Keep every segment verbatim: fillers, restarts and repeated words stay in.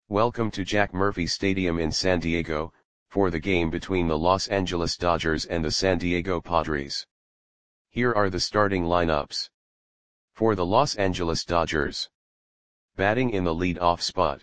Welcome to Jack Murphy Stadium in San Diego, for the game between the Los Angeles Dodgers and the San Diego Padres. Here are the starting lineups. For the Los Angeles Dodgers. Batting in the lead-off spot.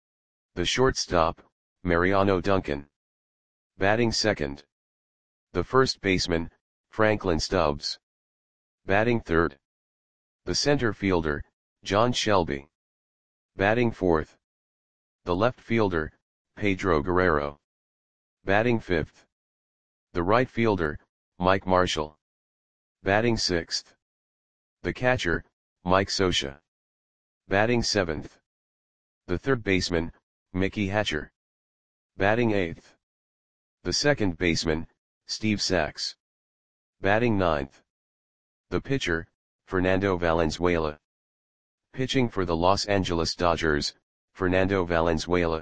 The shortstop, Mariano Duncan. Batting second. The first baseman, Franklin Stubbs. Batting third. The center fielder, John Shelby. Batting fourth. The left fielder, Pedro Guerrero. Batting fifth. The right fielder, Mike Marshall. Batting sixth. The catcher, Mike Scioscia. Batting seventh. The third baseman, Mickey Hatcher. Batting eighth. The second baseman, Steve Sax. Batting ninth. The pitcher, Fernando Valenzuela. Pitching for the Los Angeles Dodgers, Fernando Valenzuela.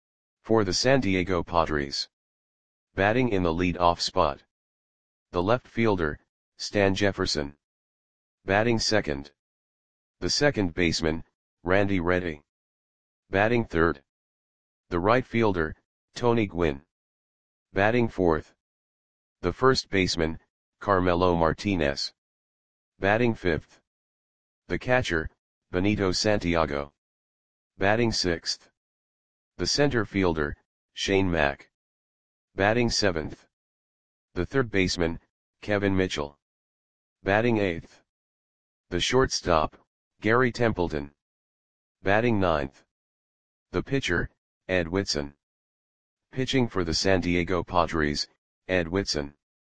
For the San Diego Padres. Batting in the lead-off spot. The left fielder, Stan Jefferson. Batting second. The second baseman, Randy Reddy. Batting third. The right fielder, Tony Gwynn. Batting fourth. The first baseman, Carmelo Martinez. Batting fifth. The catcher, Benito Santiago. Batting sixth. The center fielder, Shane Mack. Batting seventh. The third baseman, Kevin Mitchell. Batting eighth. The shortstop, Gary Templeton. Batting ninth. The pitcher, Ed Whitson. Pitching for the San Diego Padres, Ed Whitson.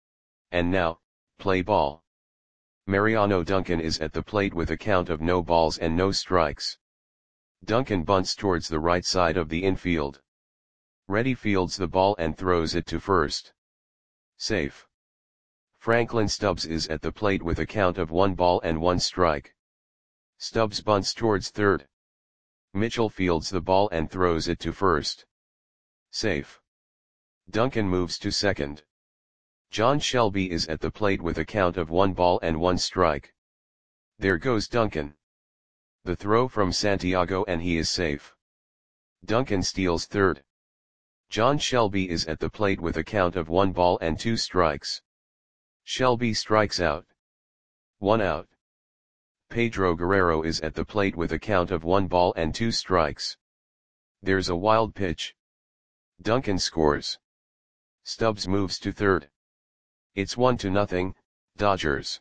And now, play ball. Mariano Duncan is at the plate with a count of no balls and no strikes. Duncan bunts towards the right side of the infield. Reddy fields the ball and throws it to first. Safe. Franklin Stubbs is at the plate with a count of one ball and one strike. Stubbs bunts towards third. Mitchell fields the ball and throws it to first. Safe. Duncan moves to second. John Shelby is at the plate with a count of one ball and one strike. There goes Duncan. The throw from Santiago and he is safe. Duncan steals third. John Shelby is at the plate with a count of one ball and two strikes. Shelby strikes out. One out. Pedro Guerrero is at the plate with a count of one ball and two strikes. There's a wild pitch. Duncan scores. Stubbs moves to third. It's one to nothing, Dodgers.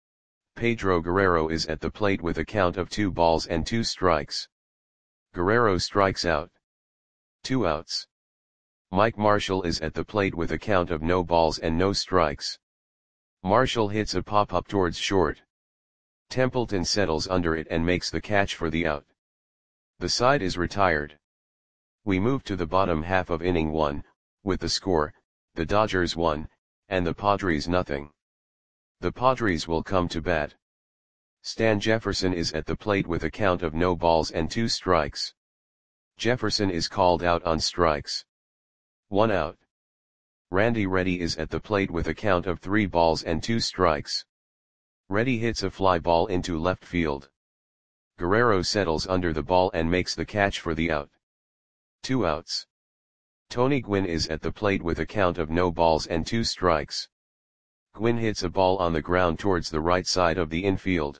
Pedro Guerrero is at the plate with a count of two balls and two strikes. Guerrero strikes out. Two outs. Mike Marshall is at the plate with a count of no balls and no strikes. Marshall hits a pop-up towards short. Templeton settles under it and makes the catch for the out. The side is retired. We move to the bottom half of inning one, with the score, the Dodgers one, and the Padres nothing. The Padres will come to bat. Stan Jefferson is at the plate with a count of no balls and two strikes. Jefferson is called out on strikes. One out. Randy Reddy is at the plate with a count of three balls and two strikes. Reddy hits a fly ball into left field. Guerrero settles under the ball and makes the catch for the out. Two outs. Tony Gwynn is at the plate with a count of no balls and two strikes. Gwynn hits a ball on the ground towards the right side of the infield.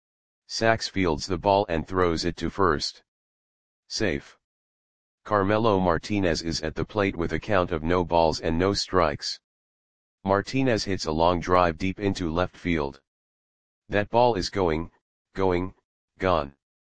Sax fields the ball and throws it to first. Safe. Carmelo Martinez is at the plate with a count of no balls and no strikes. Martinez hits a long drive deep into left field. That ball is going, going, gone.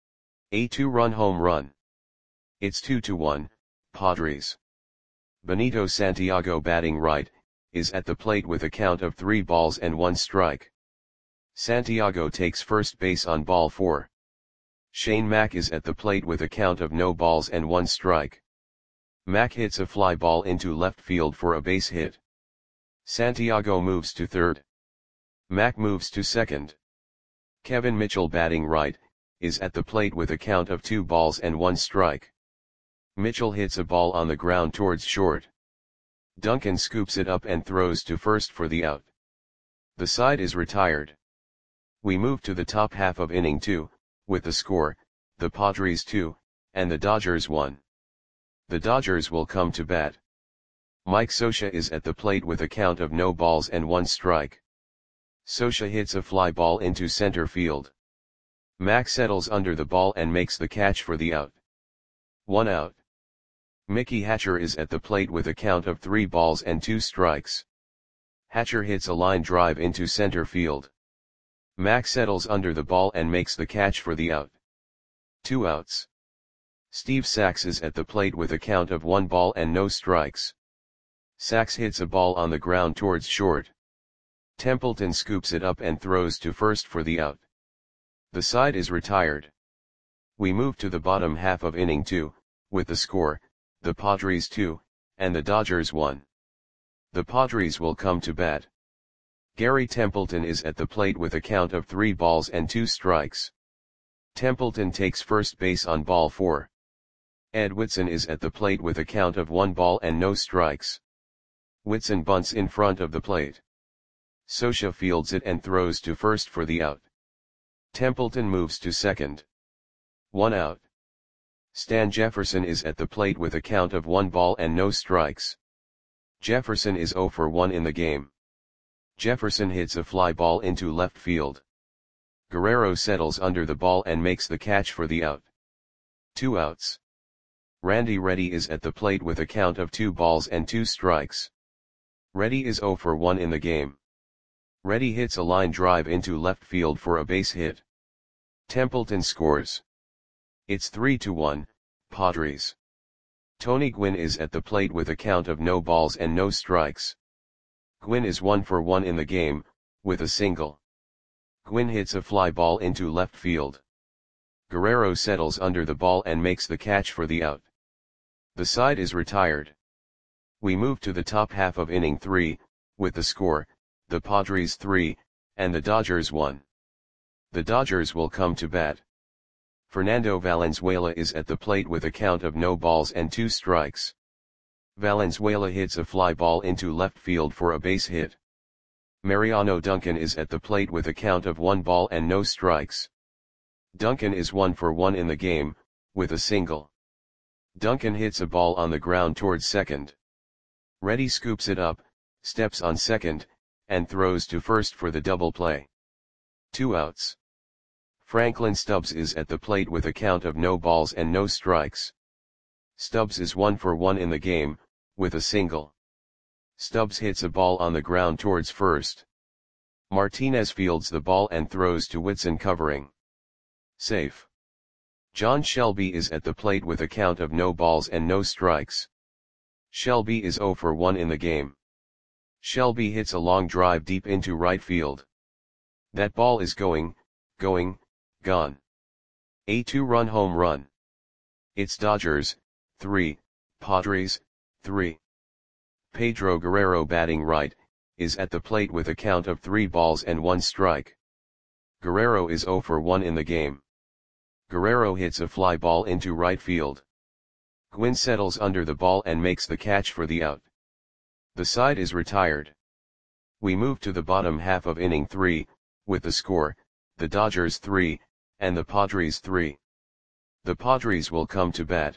A two-run home run. It's two to one, Padres. Benito Santiago batting right, is at the plate with a count of three balls and one strike. Santiago takes first base on ball four. Shane Mack is at the plate with a count of no balls and one strike. Mack hits a fly ball into left field for a base hit. Santiago moves to third. Mack moves to second. Kevin Mitchell batting right, is at the plate with a count of two balls and one strike. Mitchell hits a ball on the ground towards short. Duncan scoops it up and throws to first for the out. The side is retired. We move to the top half of inning two, with the score, the Padres two, and the Dodgers one. The Dodgers will come to bat. Mike Scioscia is at the plate with a count of no balls and one strike. Scioscia hits a fly ball into center field. Mac settles under the ball and makes the catch for the out. One out. Mickey Hatcher is at the plate with a count of three balls and two strikes. Hatcher hits a line drive into center field. Mac settles under the ball and makes the catch for the out. Two outs. Steve Sax is at the plate with a count of one ball and no strikes. Sax hits a ball on the ground towards short. Templeton scoops it up and throws to first for the out. The side is retired. We move to the bottom half of inning two, with the score, the Padres two, and the Dodgers one. The Padres will come to bat. Gary Templeton is at the plate with a count of three balls and two strikes. Templeton takes first base on ball four. Ed Whitson is at the plate with a count of one ball and no strikes. Whitson bunts in front of the plate. Scioscia fields it and throws to first for the out. Templeton moves to second. One out. Stan Jefferson is at the plate with a count of one ball and no strikes. Jefferson is zero for one in the game. Jefferson hits a fly ball into left field. Guerrero settles under the ball and makes the catch for the out. Two outs. Randy Reddy is at the plate with a count of two balls and two strikes. Reddy is zero for one in the game. Reddy hits a line drive into left field for a base hit. Templeton scores. It's three to one, Padres. Tony Gwynn is at the plate with a count of no balls and no strikes. Gwynn is one for one in the game, with a single. Gwynn hits a fly ball into left field. Guerrero settles under the ball and makes the catch for the out. The side is retired. We move to the top half of inning three, with the score, the Padres three, and the Dodgers one. The Dodgers will come to bat. Fernando Valenzuela is at the plate with a count of no balls and two strikes. Valenzuela hits a fly ball into left field for a base hit. Mariano Duncan is at the plate with a count of one ball and no strikes. Duncan is one for one in the game, with a single. Duncan hits a ball on the ground towards second. Reddy scoops it up, steps on second, and throws to first for the double play. Two outs. Franklin Stubbs is at the plate with a count of no balls and no strikes. Stubbs is one for one in the game, with a single. Stubbs hits a ball on the ground towards first. Martinez fields the ball and throws to Whitson covering. Safe. John Shelby is at the plate with a count of no balls and no strikes. Shelby is zero for one in the game. Shelby hits a long drive deep into right field. That ball is going, going, gone. A two-run home run. It's Dodgers, three, Padres, three. Pedro Guerrero batting right, is at the plate with a count of three balls and one strike. Guerrero is zero for one in the game. Guerrero hits a fly ball into right field. Gwynn settles under the ball and makes the catch for the out. The side is retired. We move to the bottom half of inning three, with the score, the Dodgers three, and the Padres three. The Padres will come to bat.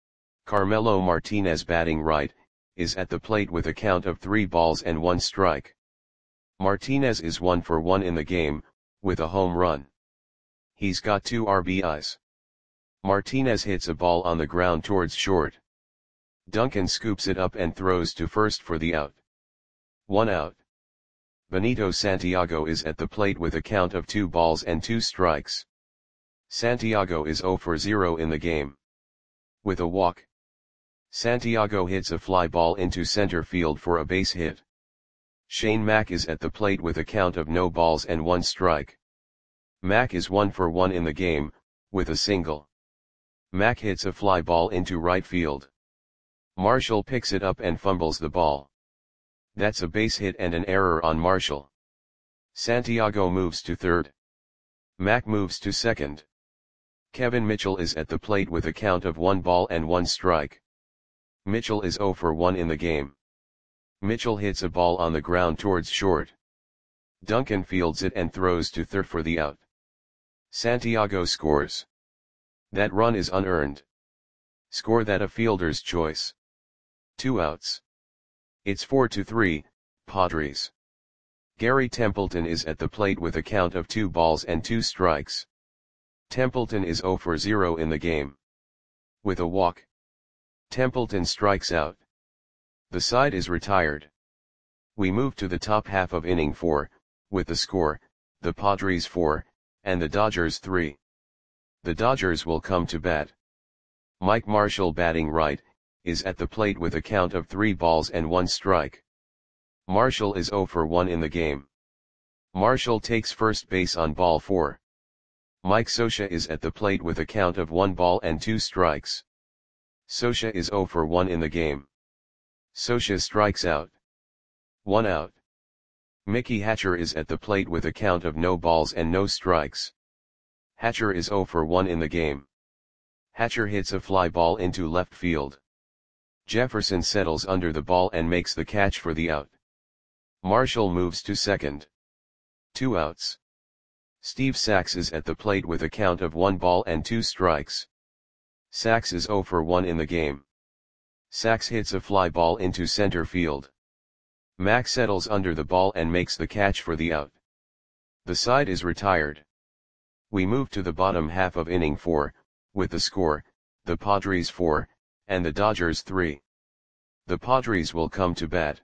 Carmelo Martinez batting right, is at the plate with a count of three balls and one strike. Martinez is one for one in the game, with a home run. He's got two R B Is. Martinez hits a ball on the ground towards short. Duncan scoops it up and throws to first for the out. One out. Benito Santiago is at the plate with a count of two balls and two strikes. Santiago is zero for zero in the game. With a walk. Santiago hits a fly ball into center field for a base hit. Shane Mack is at the plate with a count of no balls and one strike. Mack is one for one in the game, with a single. Mack hits a fly ball into right field. Marshall picks it up and fumbles the ball. That's a base hit and an error on Marshall. Santiago moves to third. Mack moves to second. Kevin Mitchell is at the plate with a count of one ball and one strike. Mitchell is zero for one in the game. Mitchell hits a ball on the ground towards short. Duncan fields it and throws to third for the out. Santiago scores. That run is unearned. Score that a fielder's choice. Two outs. It's four to three, Padres. Gary Templeton is at the plate with a count of two balls and two strikes. Templeton is zero for zero in the game. With a walk, Templeton strikes out. The side is retired. We move to the top half of inning four, with the score, the Padres four, and the Dodgers three. The Dodgers will come to bat. Mike Marshall, batting right, is at the plate with a count of three balls and one strike. Marshall is zero for one in the game. Marshall takes first base on ball four. Mike Scioscia is at the plate with a count of one ball and two strikes. Scioscia is zero for one in the game. Scioscia strikes out. One out. Mickey Hatcher is at the plate with a count of no balls and no strikes. Hatcher is zero for one in the game. Hatcher hits a fly ball into left field. Jefferson settles under the ball and makes the catch for the out. Marshall moves to second. Two outs. Steve Sax is at the plate with a count of one ball and two strikes. Sax is zero for one in the game. Sax hits a fly ball into center field. Mack settles under the ball and makes the catch for the out. The side is retired. We move to the bottom half of inning four, with the score, the Padres four, and the Dodgers three. The Padres will come to bat.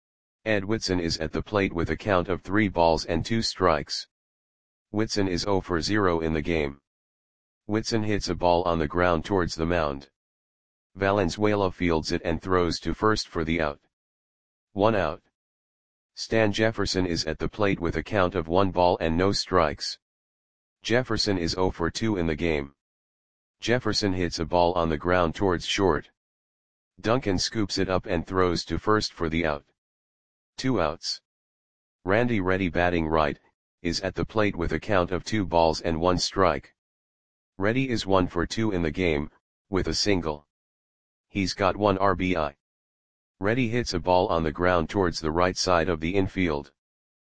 Ed Whitson is at the plate with a count of three balls and two strikes. Whitson is zero for zero in the game. Whitson hits a ball on the ground towards the mound. Valenzuela fields it and throws to first for the out. One out. Stan Jefferson is at the plate with a count of one ball and no strikes. Jefferson is zero for two in the game. Jefferson hits a ball on the ground towards short. Duncan scoops it up and throws to first for the out. Two outs. Randy Reddy, batting right, is at the plate with a count of two balls and one strike. Reddy is one for two in the game, with a single. He's got one R B I. Reddy hits a ball on the ground towards the right side of the infield.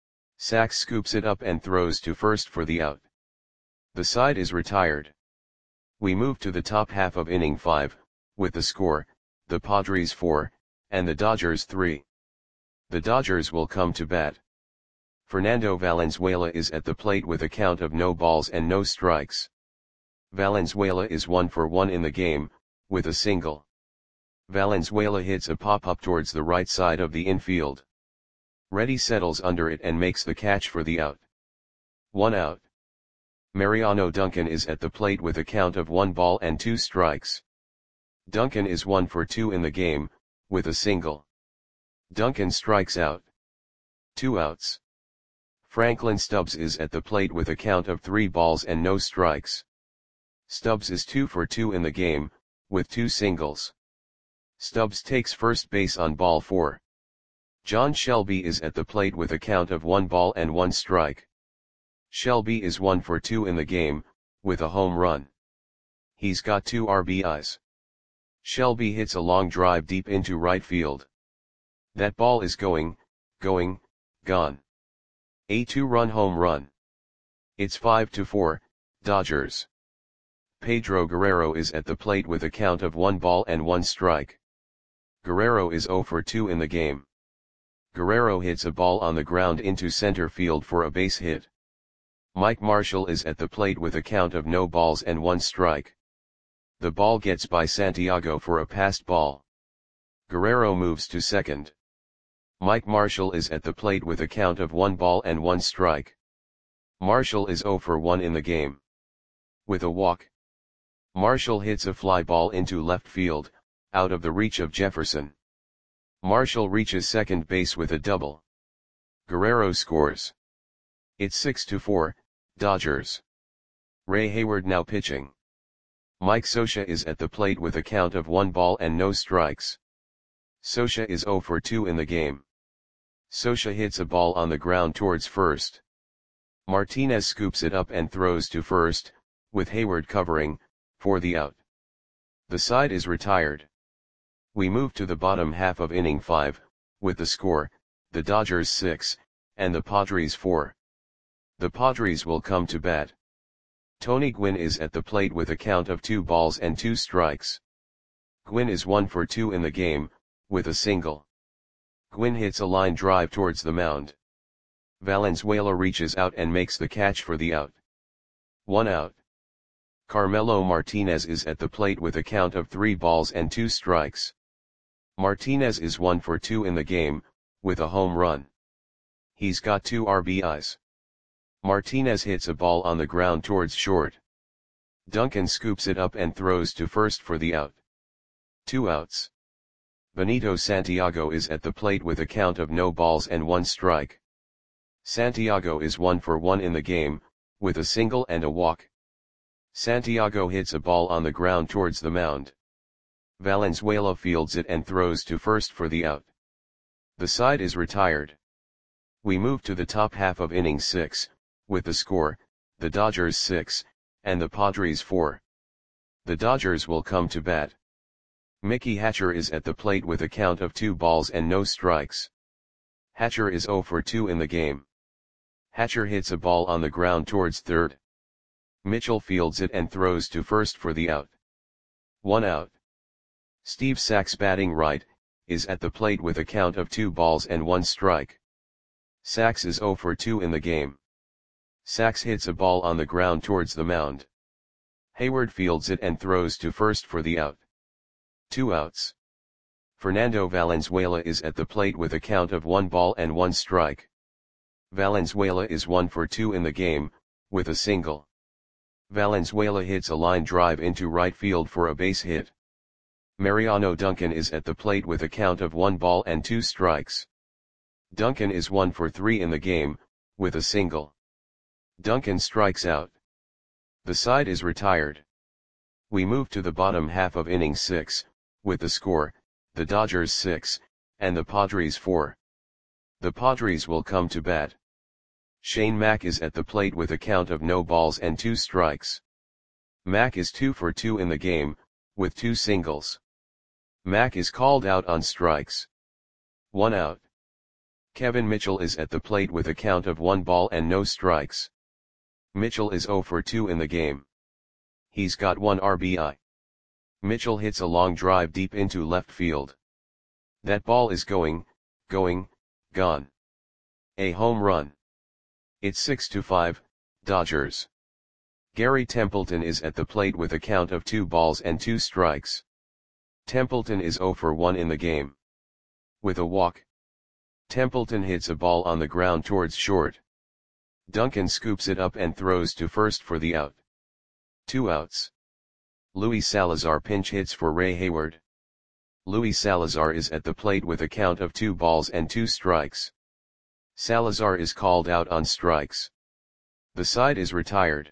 Sax scoops it up and throws to first for the out. The side is retired. We move to the top half of inning five, with the score, the Padres four, and the Dodgers three. The Dodgers will come to bat. Fernando Valenzuela is at the plate with a count of no balls and no strikes. Valenzuela is one for one in the game, with a single. Valenzuela hits a pop-up towards the right side of the infield. Reddy settles under it and makes the catch for the out. One out. Mariano Duncan is at the plate with a count of one ball and two strikes. Duncan is one for two in the game, with a single. Duncan strikes out. Two outs. Franklin Stubbs is at the plate with a count of three balls and no strikes. Stubbs is two for two in the game, with two singles. Stubbs takes first base on ball four. John Shelby is at the plate with a count of one ball and one strike. Shelby is one for two in the game, with a home run. He's got two R B Is. Shelby hits a long drive deep into right field. That ball is going, going, gone. A two-run home run. It's five to four, Dodgers. Pedro Guerrero is at the plate with a count of one ball and one strike. Guerrero is zero for two in the game. Guerrero hits a ball on the ground into center field for a base hit. Mike Marshall is at the plate with a count of no balls and one strike. The ball gets by Santiago for a passed ball. Guerrero moves to second. Mike Marshall is at the plate with a count of one ball and one strike. Marshall is zero for one in the game. With a walk, Marshall hits a fly ball into left field, out of the reach of Jefferson. Marshall reaches second base with a double. Guerrero scores. It's six to four, Dodgers. Ray Hayward now pitching. Mike Scioscia is at the plate with a count of one ball and no strikes. Scioscia is zero for two in the game. Scioscia hits a ball on the ground towards first. Martinez scoops it up and throws to first, with Hayward covering, for the out. The side is retired. We move to the bottom half of inning five, with the score, the Dodgers six, and the Padres four. The Padres will come to bat. Tony Gwynn is at the plate with a count of two balls and two strikes. Gwynn is one for two in the game, with a single. Gwynn hits a line drive towards the mound. Valenzuela reaches out and makes the catch for the out. One out. Carmelo Martinez is at the plate with a count of three balls and two strikes. Martinez is one for two in the game, with a home run. He's got two R B Is. Martinez hits a ball on the ground towards short. Duncan scoops it up and throws to first for the out. Two outs. Benito Santiago is at the plate with a count of no balls and one strike. Santiago is one for one in the game, with a single and a walk. Santiago hits a ball on the ground towards the mound. Valenzuela fields it and throws to first for the out. The side is retired. We move to the top half of inning six, with the score, the Dodgers six, and the Padres four. The Dodgers will come to bat. Mickey Hatcher is at the plate with a count of two balls and no strikes. Hatcher is zero for two in the game. Hatcher hits a ball on the ground towards third. Mitchell fields it and throws to first for the out. One out. Steve Sax, batting right, is at the plate with a count of two balls and one strike. Sax is zero for two in the game. Sax hits a ball on the ground towards the mound. Hayward fields it and throws to first for the out. Two outs. Fernando Valenzuela is at the plate with a count of one ball and one strike. Valenzuela is one for two in the game, with a single. Valenzuela hits a line drive into right field for a base hit. Mariano Duncan is at the plate with a count of one ball and two strikes. Duncan is one for three in the game, with a single. Duncan strikes out. The side is retired. We move to the bottom half of inning six, with the score, the Dodgers six, and the Padres four. The Padres will come to bat. Shane Mack is at the plate with a count of no balls and two strikes. Mack is two for two in the game, with two singles. Mack is called out on strikes. One out. Kevin Mitchell is at the plate with a count of one ball and no strikes. Mitchell is zero for two in the game. He's got one R B I. Mitchell hits a long drive deep into left field. That ball is going, going, gone. A home run. It's six to five, Dodgers. Gary Templeton is at the plate with a count of two balls and two strikes. Templeton is zero for one in the game. With a walk. Templeton hits a ball on the ground towards short. Duncan scoops it up and throws to first for the out. Two outs. Luis Salazar pinch hits for Ray Hayward. Luis Salazar is at the plate with a count of two balls and two strikes. Salazar is called out on strikes. The side is retired.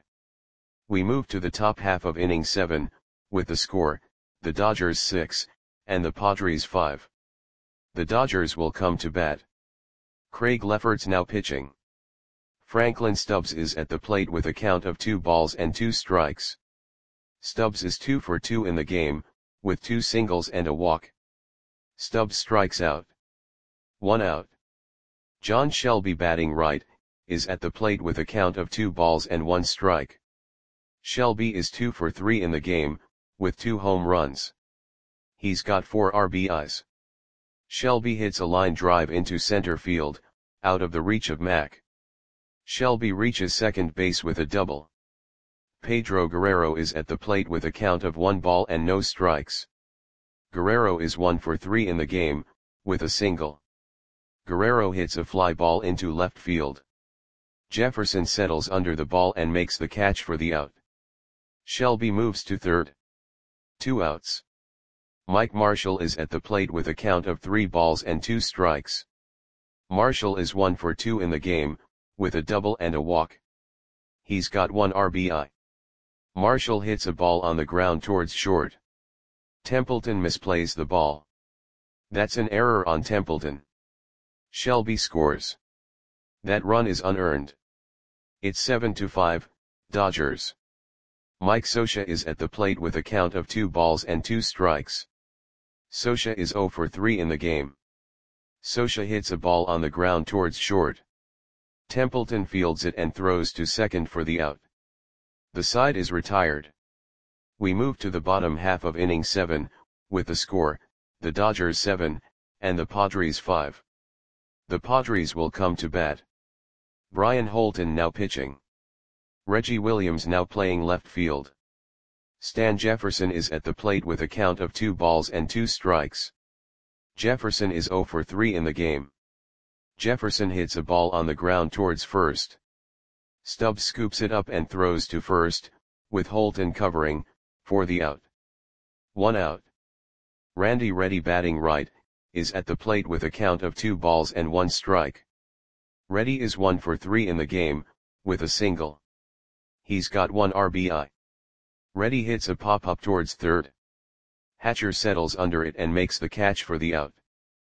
We move to the top half of inning seven, with the score, the Dodgers six, and the Padres five. The Dodgers will come to bat. Craig Lefferts now pitching. Franklin Stubbs is at the plate with a count of two balls and two strikes. Stubbs is two for two in the game, with two singles and a walk. Stubbs strikes out. One out. John Shelby, batting right, is at the plate with a count of two balls and one strike. Shelby is two for three in the game, with two home runs. He's got four R B Is. Shelby hits a line drive into center field, out of the reach of Mack. Shelby reaches second base with a double. Pedro Guerrero is at the plate with a count of one ball and no strikes. Guerrero is one for three in the game, with a single. Guerrero hits a fly ball into left field. Jefferson settles under the ball and makes the catch for the out. Shelby moves to third. Two outs. Mike Marshall is at the plate with a count of three balls and two strikes. Marshall is one for two in the game, with a double and a walk. He's got one R B I. Marshall hits a ball on the ground towards short. Templeton misplays the ball. That's an error on Templeton. Shelby scores. That run is unearned. It's seven to five, Dodgers. Mike Scioscia is at the plate with a count of two balls and two strikes. Scioscia is zero for three in the game. Scioscia hits a ball on the ground towards short. Templeton fields it and throws to second for the out. The side is retired. We move to the bottom half of inning seven, with the score, the Dodgers seven, and the Padres five. The Padres will come to bat. Brian Holton now pitching. Reggie Williams now playing left field. Stan Jefferson is at the plate with a count of two balls and two strikes. Jefferson is zero for three in the game. Jefferson hits a ball on the ground towards first. Stubbs scoops it up and throws to first, with Holton covering, for the out. One out. Randy Reddy batting right, is at the plate with a count of two balls and one strike. Reddy is one for three in the game, with a single. He's got one R B I. Reddy hits a pop-up towards third. Hatcher settles under it and makes the catch for the out.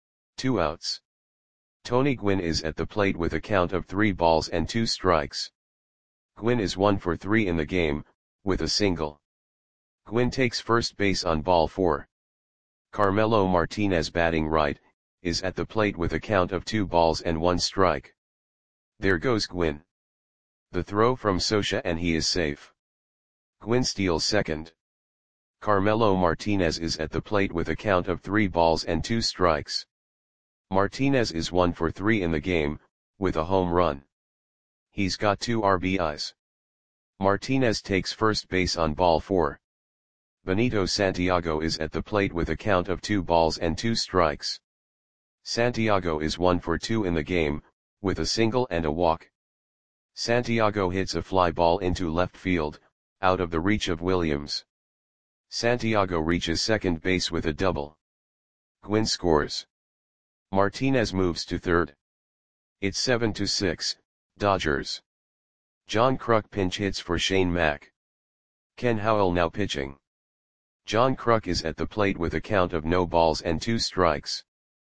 Two outs. Tony Gwynn is at the plate with a count of three balls and two strikes. Gwynn is one for three in the game, with a single. Gwynn takes first base on ball four. Carmelo Martinez batting right, is at the plate with a count of two balls and one strike. There goes Gwynn. The throw from Scioscia and he is safe. Gwynn steals second. Carmelo Martinez is at the plate with a count of three balls and two strikes. Martinez is one for three in the game, with a home run. He's got two R B Is. Martinez takes first base on ball four. Benito Santiago is at the plate with a count of two balls and two strikes. Santiago is one for two in the game, with a single and a walk. Santiago hits a fly ball into left field, out of the reach of Williams. Santiago reaches second base with a double. Gwynn scores. Martinez moves to third. It's seven to six, Dodgers. John Kruk pinch hits for Shane Mack. Ken Howell now pitching. John Kruk is at the plate with a count of no balls and two strikes.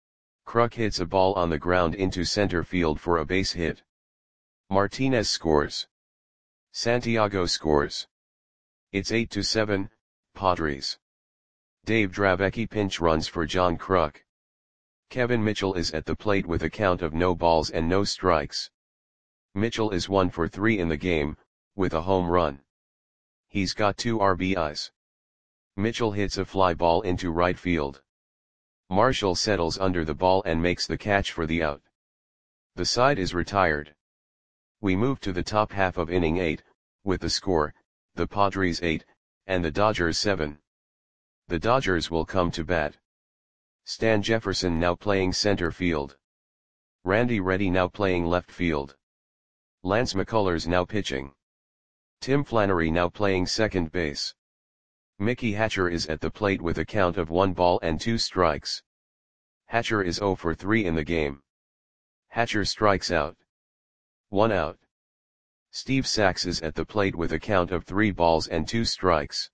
Kruk hits a ball on the ground into center field for a base hit. Martinez scores. Santiago scores. It's eight to seven, Padres. Dave Dravecky pinch runs for John Kruk. Kevin Mitchell is at the plate with a count of no balls and no strikes. Mitchell is one for three in the game, with a home run. He's got two R B Is. Mitchell hits a fly ball into right field. Marshall settles under the ball and makes the catch for the out. The side is retired. We move to the top half of inning eight, with the score, the Padres eight, and the Dodgers seven. The Dodgers will come to bat. Stan Jefferson now playing center field. Randy Reddy now playing left field. Lance McCullers now pitching. Tim Flannery now playing second base. Mickey Hatcher is at the plate with a count of one ball and two strikes. Hatcher is zero for three in the game. Hatcher strikes out. One out. Steve Sax is at the plate with a count of three balls and two strikes.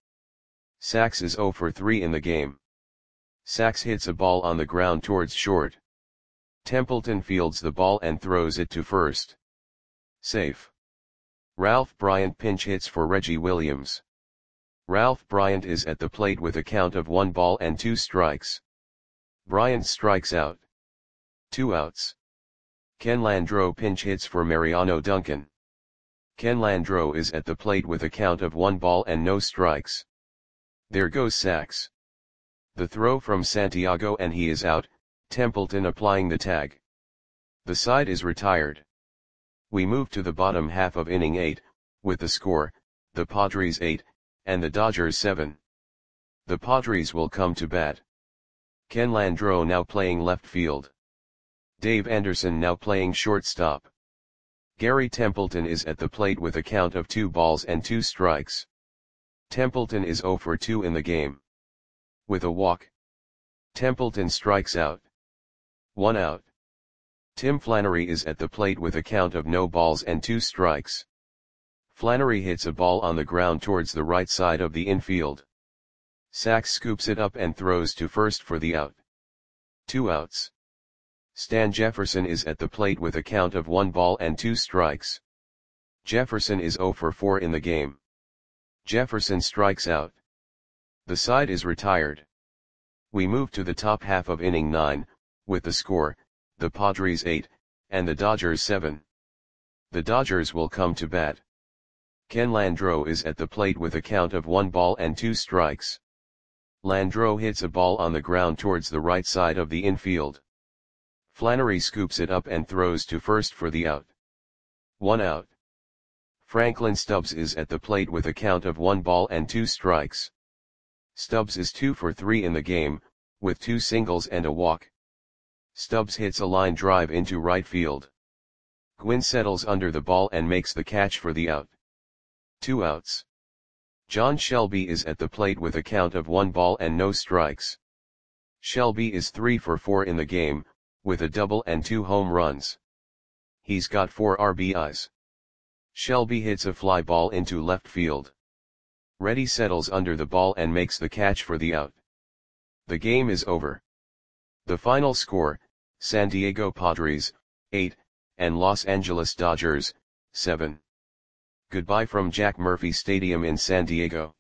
Sax is zero for three in the game. Sax hits a ball on the ground towards short. Templeton fields the ball and throws it to first. Safe. Ralph Bryant pinch hits for Reggie Williams. Ralph Bryant is at the plate with a count of one ball and two strikes. Bryant strikes out. Two outs. Ken Landreau pinch hits for Mariano Duncan. Ken Landreau is at the plate with a count of one ball and no strikes. There goes Sax. The throw from Santiago and he is out, Templeton applying the tag. The side is retired. We move to the bottom half of inning eight, with the score, the Padres eight, and the Dodgers seven. The Padres will come to bat. Ken Landreau now playing left field. Dave Anderson now playing shortstop. Gary Templeton is at the plate with a count of two balls and two strikes. Templeton is zero for two in the game. With a walk. Templeton strikes out. One out. Tim Flannery is at the plate with a count of no balls and two strikes. Flannery hits a ball on the ground towards the right side of the infield. Sax scoops it up and throws to first for the out. Two outs. Stan Jefferson is at the plate with a count of one ball and two strikes. Jefferson is zero for four in the game. Jefferson strikes out. The side is retired. We move to the top half of inning nine, with the score, the Padres eight, and the Dodgers seven. The Dodgers will come to bat. Ken Landreau is at the plate with a count of one ball and two strikes. Landreau hits a ball on the ground towards the right side of the infield. Flannery scoops it up and throws to first for the out. One out. Franklin Stubbs is at the plate with a count of one ball and two strikes. Stubbs is two for three in the game, with two singles and a walk. Stubbs hits a line drive into right field. Gwynn settles under the ball and makes the catch for the out. Two outs. John Shelby is at the plate with a count of one ball and no strikes. Shelby is three for four in the game, with a double and two home runs. He's got four R B Is. Shelby hits a fly ball into left field. Reddy settles under the ball and makes the catch for the out. The game is over. The final score, San Diego Padres, eight, and Los Angeles Dodgers, seven. Goodbye from Jack Murphy Stadium in San Diego.